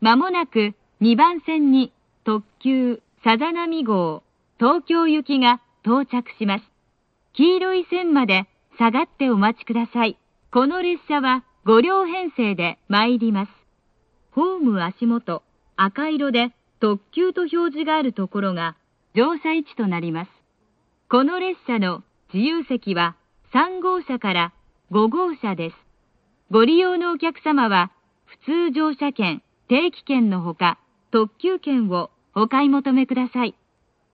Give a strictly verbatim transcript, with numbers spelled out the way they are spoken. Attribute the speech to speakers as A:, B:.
A: まもなくにばん線に特急さざ波号東京行きが到着します。黄色い線まで下がってお待ちください。この列車はご両編成で参ります。ホーム足元、赤色で特急と表示があるところが乗車位置となります。この列車の自由席はさん号車からご号車です。ご利用のお客様は普通乗車券、定期券のほか特急券をお買い求めください。